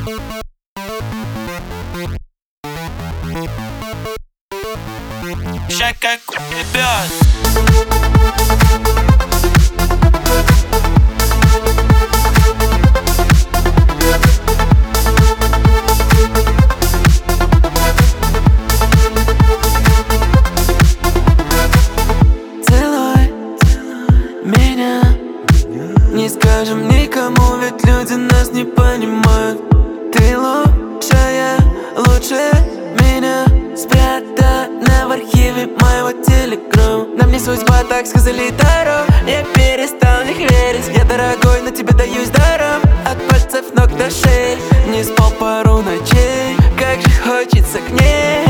Ща как ребят. Не скажем никому, ведь люди нас не понимают. Ты лучшая, лучше меня спрятана в архиве моего телеграма. Нам не судьба, так сказали Таро. Я перестал в них верить. Я дорогой, но тебе даюсь даром. От пальцев ног до шеи не спал пару ночей. Как же хочется к ней,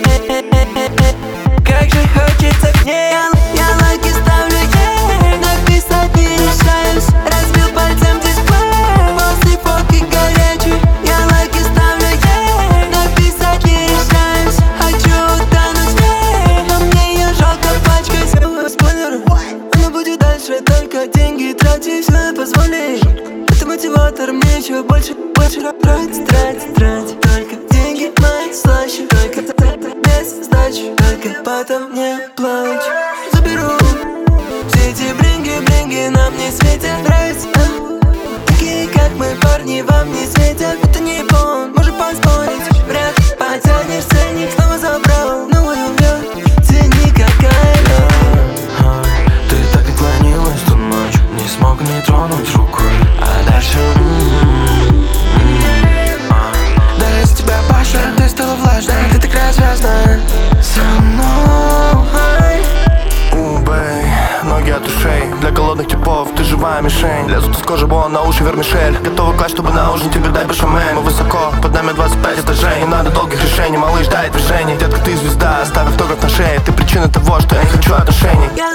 как же хочется к ней. Я лайки ставлю ей, написать не решаюсь. Разбил пальцем дисплей, после фотки горячей. Я лайки ставлю ей, написать не решаюсь. Хочу утонуть в ней, но мне ее жалко пачкать. Спойлеры, она будет дальше, только деньги тратить не позволи. Это мотиватор, мне еще больше трать. Только деньги мои слаще, только без сдачи. Только потом не плачь. Заберу все эти бринги нам не светят. Нравится, такие как мы парни вам не светят. Это не бон, может поспорить. Вряд ли потянешь ценник, снова забрал новую вверх. Цени какая лед. Ты так наклонилась ту ночь, не смог не тронуть рукой. А дальше да, из тебя пашет, ты стала влажной. Ты такая звездная со мной. Бэй, ноги от ушей. Для голодных типов ты живая мишень. Лезут из кожи, бон, на уши вермишель. Готовы класть, чтобы на ужин тебе дай бешамель. Мы высоко, под нами 25 этажей. Не надо долгих решений, малыш, дай движений. Детка, ты звезда, оставив автограф на шее. Ты причина того, что я не хочу отношений.